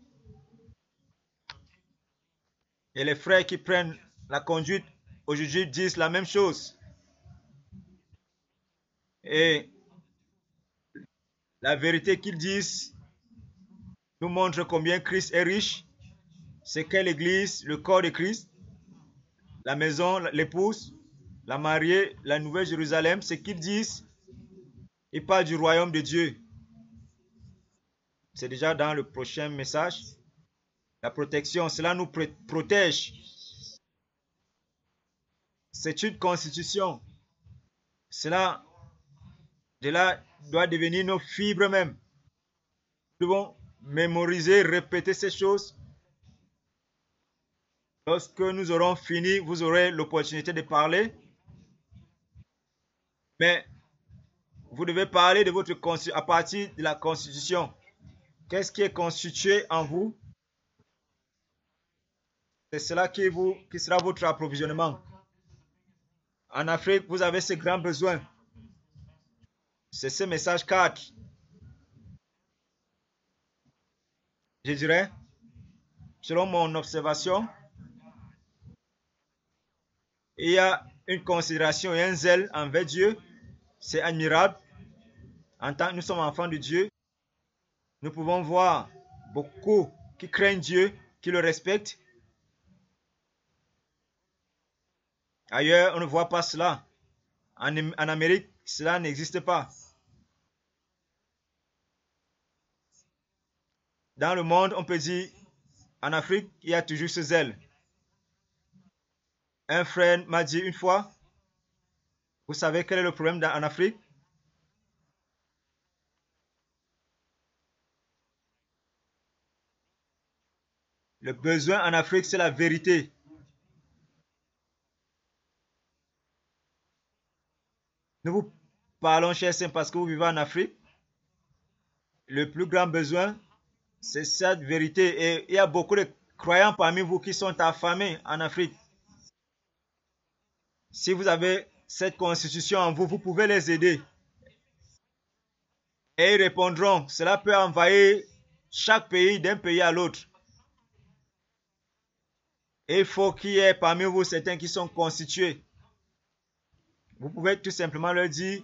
Et les frères qui prennent la conduite aujourd'hui disent la même chose. Et la vérité qu'ils disent nous montre combien Christ est riche. C'est qu'est l'Église, le corps de Christ, la maison, l'épouse, la mariée, la Nouvelle Jérusalem, ce qu'ils disent, ils parlent du royaume de Dieu. C'est déjà dans le prochain message. La protection, cela nous protège. C'est une constitution. Cela, cela doit devenir nos fibres même. Nous devons mémoriser, répéter ces choses. Lorsque nous aurons fini, vous aurez l'opportunité de parler. Mais vous devez parler de votre constitution à partir de la constitution. Qu'est-ce qui est constitué en vous? C'est cela qui, vous, qui sera votre approvisionnement. En Afrique, vous avez ce grand besoin. C'est ce message quatre. Je dirais, selon mon observation, il y a une considération et un zèle envers Dieu C'est admirable. En tant que nous sommes enfants de Dieu, nous pouvons voir beaucoup qui craignent Dieu, qui le respectent. Ailleurs, on ne voit pas cela. En, en Amérique, cela n'existe pas. Dans le monde, on peut dire, en Afrique, il y a toujours ce zèle. Un frère m'a dit une fois, vous savez quel est le problème dans, en Afrique? Le besoin en Afrique, c'est la vérité. Nous vous parlons, chers saints, parce que vous vivez en Afrique. Le plus grand besoin, c'est cette vérité. Et il y a beaucoup de croyants parmi vous qui sont affamés en Afrique. Si vous avez cette constitution en vous, vous pouvez les aider. Et ils répondront. Cela peut envahir chaque pays d'un pays à l'autre. Et il faut qu'il y ait parmi vous certains qui sont constitués. Vous pouvez tout simplement leur dire,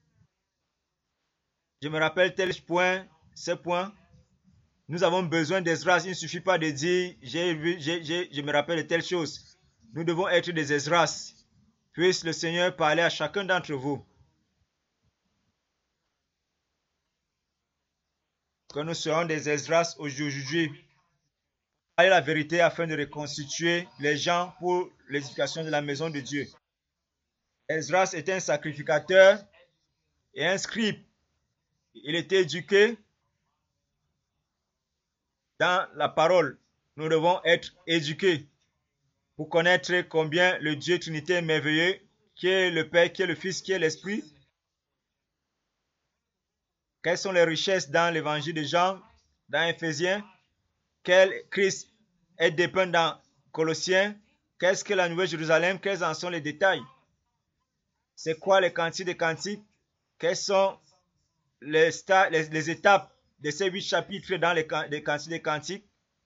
je me rappelle tel point, ce point. Nous avons besoin d'Ezras. Il ne suffit pas de dire, j'ai vu, j'ai, j'ai, je me rappelle de telle chose. Nous devons être des Ezras. Puisse le Seigneur parler à chacun d'entre vous. Que nous serons des Ezras aujourd'hui. Parler la vérité afin de reconstituer les gens pour l'édification de la maison de Dieu. Esdras était un sacrificateur et un scribe. Il était éduqué dans la parole. Nous devons être éduqués pour connaître combien le Dieu Trinité est merveilleux, qui est le Père, qui est le Fils, qui est l'Esprit. Quelles sont les richesses dans l'évangile de Jean, dans Éphésiens? Quel Christ est dépeint dans Colossiens? Qu'est-ce que la Nouvelle Jérusalem? Quels en sont les détails? C'est quoi les cantiques des cantiques? Quelles sont les, les, les étapes de ces huit chapitres dans les, les cantiques des cantiques?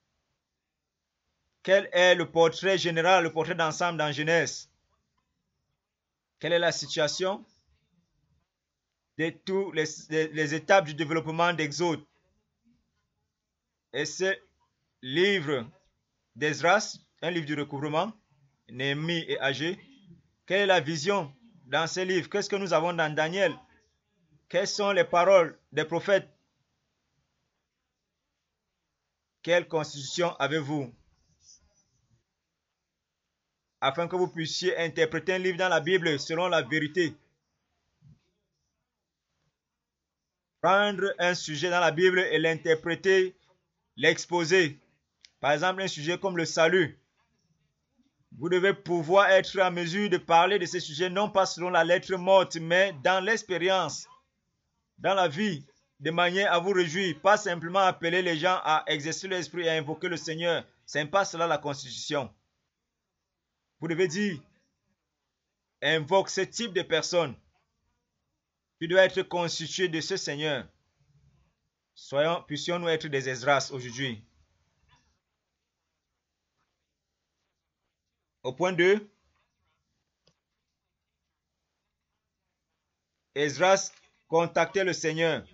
Quel est le portrait général, le portrait d'ensemble dans Genèse? Quelle est la situation de toutes les, les, les étapes du développement d'Exode? Et ce livre d'Esdras, un livre du recouvrement, Néhémie et Agé, quelle est la vision dans ces livres? Qu'est-ce que nous avons dans Daniel? Quelles sont les paroles des prophètes? Quelle constitution avez-vous? Afin que vous puissiez interpréter un livre dans la Bible selon la vérité. Prendre un sujet dans la Bible et l'interpréter, l'exposer. Par exemple, un sujet comme le salut. Vous devez pouvoir être en mesure de parler de ce sujet, non pas selon la lettre morte, mais dans l'expérience, dans la vie, de manière à vous réjouir, pas simplement appeler les gens à exercer l'esprit et à invoquer le Seigneur. Ce n'est pas cela la constitution. Vous devez dire, invoque ce type de personne. Tu dois être constitué de ce Seigneur. Soyons, puissions-nous être des Esdras aujourd'hui. Au point deux, Esdras contactait le Seigneur.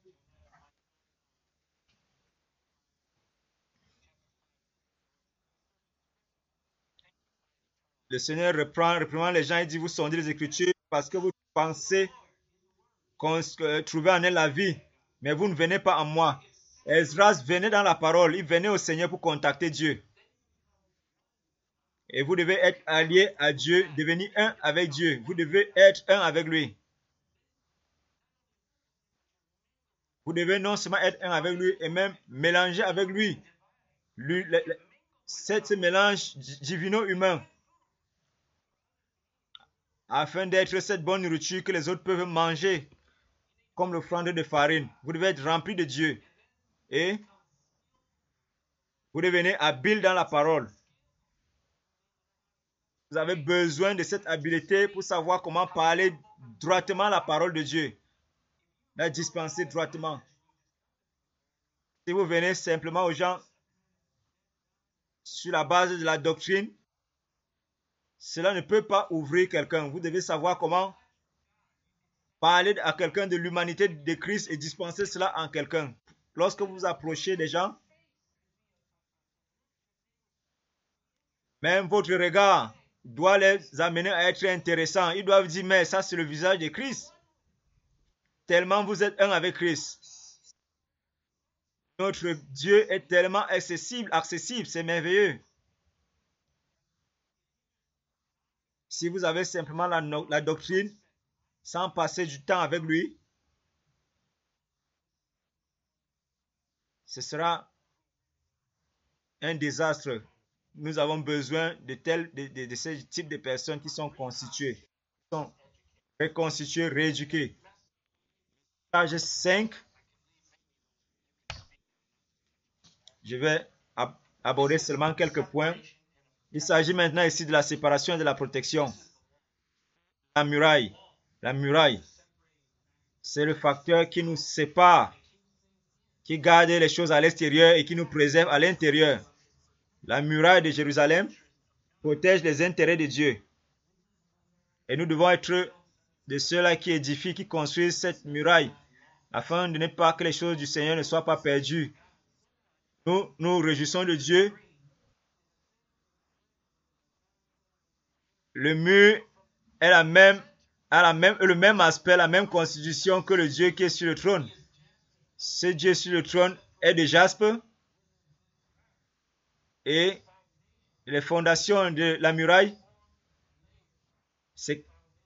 Le Seigneur reprend, reprend les gens et dit, vous sondez les Écritures parce que vous pensez qu'on euh, trouver en elle la vie, mais vous ne venez pas en moi. Esdras venait dans la parole, il venait au Seigneur pour contacter Dieu. Et vous devez être allié à Dieu, devenir un avec Dieu. Vous devez être un avec lui. Vous devez non seulement être un avec lui, et même mélanger avec lui. lui le, le, ce mélange divino-humain. Afin d'être cette bonne nourriture que les autres peuvent manger, comme l'offrande de farine. Vous devez être rempli de Dieu. Et vous devenez habile dans la parole. Vous avez besoin de cette habileté pour savoir comment parler droitement la parole de Dieu. La dispenser droitement. Si vous venez simplement aux gens sur la base de la doctrine, cela ne peut pas ouvrir quelqu'un. Vous devez savoir comment Parler à quelqu'un de l'humanité de Christ et dispenser cela en quelqu'un. Lorsque vous approchez des gens, même votre regard doit les amener à être intéressants. Ils doivent dire, mais ça c'est le visage de Christ. Tellement vous êtes un avec Christ. Notre Dieu est tellement accessible, accessible, c'est merveilleux. Si vous avez simplement la, la doctrine, sans passer du temps avec lui, ce sera un désastre. Nous avons besoin de, tels, de, de, de ce type de personnes qui sont constituées, qui sont reconstituées, rééduquées. Page cinq. Je vais ab aborder seulement quelques points. Il s'agit maintenant ici de la séparation et de la protection. La muraille. La muraille, c'est le facteur qui nous sépare, qui garde les choses à l'extérieur et qui nous préserve à l'intérieur. La muraille de Jérusalem protège les intérêts de Dieu. Et nous devons être de ceux-là qui édifient, qui construisent cette muraille, afin de ne pas que les choses du Seigneur ne soient pas perdues. Nous nous réjouissons de Dieu. Le mur est la même, a la même, le même aspect, la même constitution que le Dieu qui est sur le trône. Ce Dieu sur le trône est de jaspe et les fondations de la muraille, c'est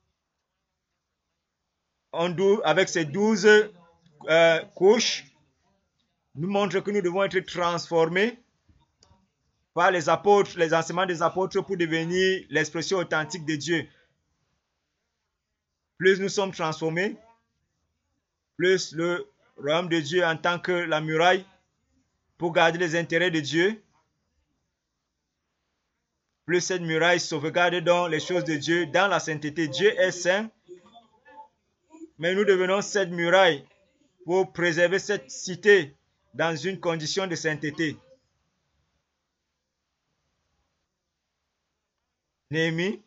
avec ces douze euh, couches, nous montre que nous devons être transformés par les apôtres, les enseignements des apôtres pour devenir l'expression authentique de Dieu. Plus nous sommes transformés, plus le royaume de Dieu en tant que la muraille pour garder les intérêts de Dieu, plus cette muraille sauvegarde dans les choses de Dieu, dans la sainteté. Dieu est saint, mais nous devenons cette muraille pour préserver cette cité dans une condition de sainteté. Néhémie,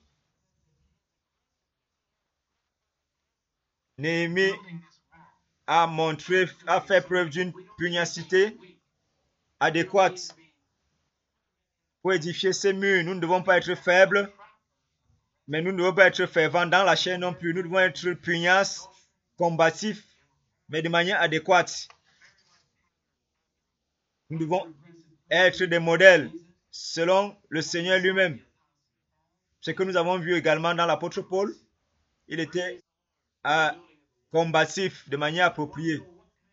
Néhémie a montré, a fait preuve d'une pugnacité adéquate pour édifier ces murs. Nous ne devons pas être faibles, mais nous ne devons pas être fervents dans la chair non plus. Nous devons être pugnaces, combatifs, mais de manière adéquate. Nous devons être des modèles selon le Seigneur lui-même. Ce que nous avons vu également dans l'apôtre Paul, il était euh, combatif de manière appropriée.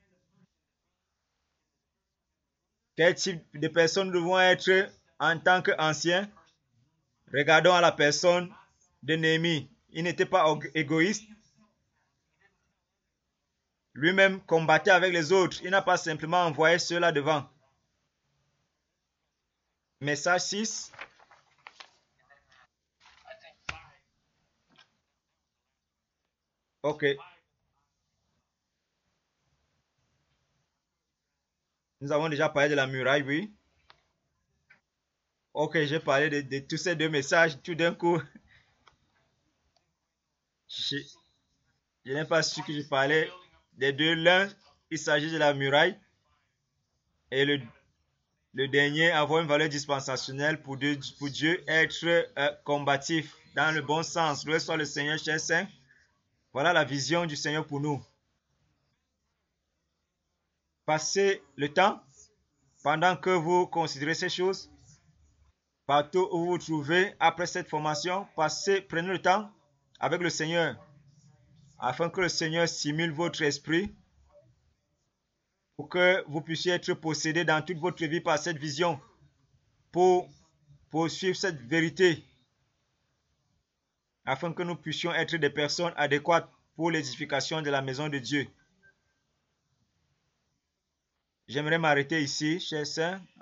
Quel type de personnes nous devons être en tant qu'anciens? Regardons à la personne de Néhémie. Il n'était pas égoïste. Lui-même combattait avec les autres. Il n'a pas simplement envoyé ceux-là devant. Message six. Ok. Nous avons déjà parlé de la muraille, oui. Ok, j'ai parlé de, de tous ces deux messages tout d'un coup. Je, je n'ai pas su que je parlais des deux. L'un, il s'agit de la muraille. Et le, le dernier, avoir une valeur dispensationnelle pour Dieu, pour Dieu être euh, combatif dans le bon sens. Loué soit le Seigneur, cher saint. Voilà la vision du Seigneur pour nous. Passez le temps pendant que vous considérez ces choses. Partout où vous vous trouvez après cette formation, passez, prenez le temps avec le Seigneur afin que le Seigneur stimule votre esprit pour que vous puissiez être possédé dans toute votre vie par cette vision pour poursuivre cette vérité afin que nous puissions être des personnes adéquates pour l'édification de la maison de Dieu. J'aimerais m'arrêter ici, chers saints,